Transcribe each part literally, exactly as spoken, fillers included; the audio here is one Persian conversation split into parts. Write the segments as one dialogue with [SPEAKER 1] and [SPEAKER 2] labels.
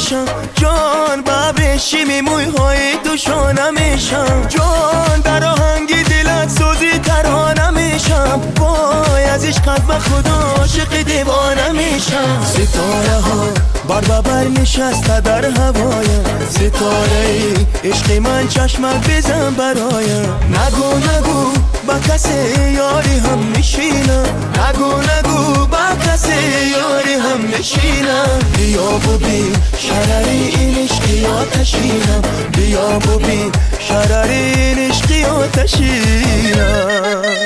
[SPEAKER 1] نمیشم جان، ببرشی موی های تو شانمشم جان، در آهنگی دلت سوزی ترانمشم، وای از عشقت به خدا عاشق دیوانه میشم. ستاره ها بر ببر نشسته در هوایم، ستاره ای عشق من چشمت بزن برایم. نگو نگو با کسی یاری هم میشینم، نگو نگو با کسی یاری هم میشینم. بیا ببین شرری این عشقی آتشینم، بیا ببین شرری این عشقی آتشینم.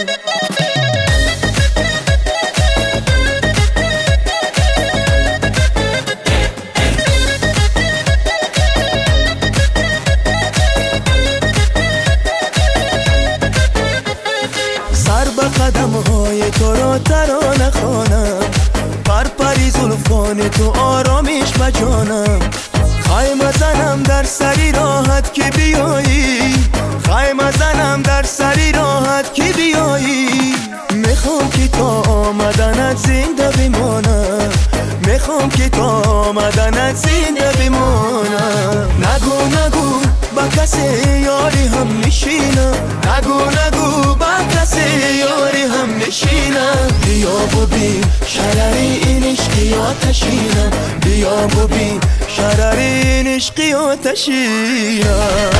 [SPEAKER 1] سر به قدم های تو را ترانه خوانم، پر پری زلفان تو آرامش بجانم. خیمه زنم در سری راحت که بیایی، خیمه زنم در سری راحت که بیایی. میخوام که تا آمدنت زنده بمانم، میخوام که تا آمدنت زنده بمانم. نگو نگو با کسی یاری هم میشینم، نگو نگو با کسی یاری هم میشینم. بیا ببین شرری این عشقی آتشینم، بیا ببین شرری این عشقی آتشینم.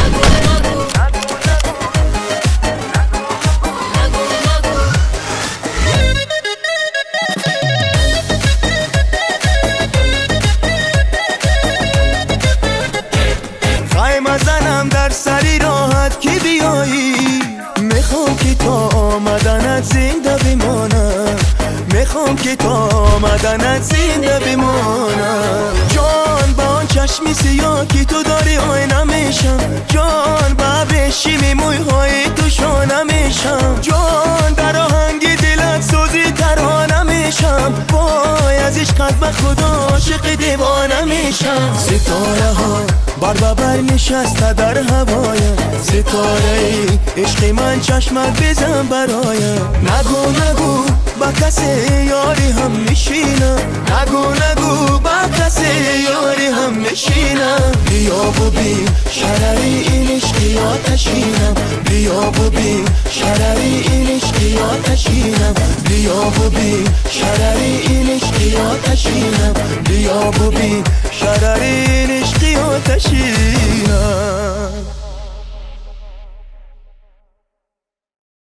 [SPEAKER 1] خیمه زنم در سری راحت که بیایی، میخوام که تا آمدنت زنده بمانم، میخوام که تا آمدنت زنده بمانم. جان با آن چشمی سیاه که تو داری آینه میشم جان، ببرشی موی های تو شانه میشم جان، در آهنگی دلت سوزی ترانه میشم، وای از عشقت به خدا عاشق دیوانه میشم. ستاره ها بر ببر نشسته در هوایم، ستاره ای عشق من چشمت بزن برایم. نگو نگو با کسی یاری هم میشینم، نگو نگو با کسی یاری هم میشینم. بیا ببین شرری این عشقی آتشینم، بیا ببین شرری این عشقی آتشینم، بیا ببین شرری این عشقی آتشینم، بیا ببین شرری این عشقی آتشینم.